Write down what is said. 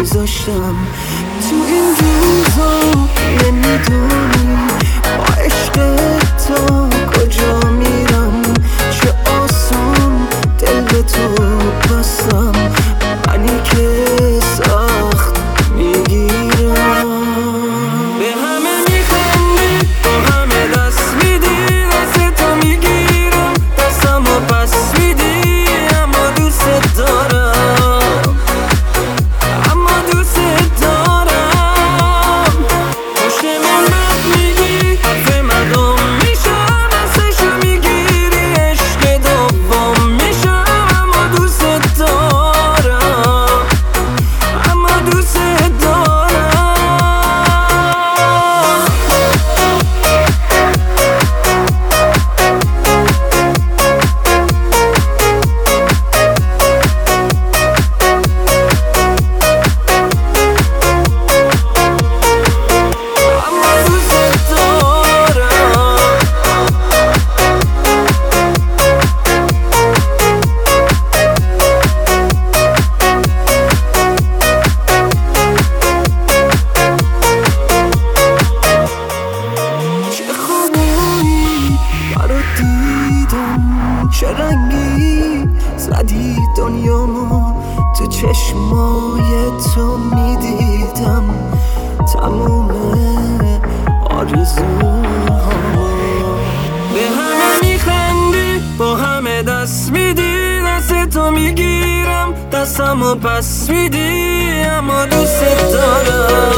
گذاشتم. تو این روزا نمیدونی با عشق تا کجا میرم، چه آسون دل به تو بستم، منی که سخت میگیرم. به همه میخندی، با همه دست میدی، دست تو میگیرم، دستم و پس میدی، اما دوست دارم، اما دوست دارم. پشت من بد میگی، حرف مردم میشم، دستشو میگیری، عشق دوم میشم، اما دوست دارم، اما دوست دارم. چه رنگی زدی دنیامو، تو چشمای تو میدیدم تموم آرزوهامو. به همه میخندی، با همه دست میدی، دست تو میگیرم، دستمو پس میدی، اما دوست دارم.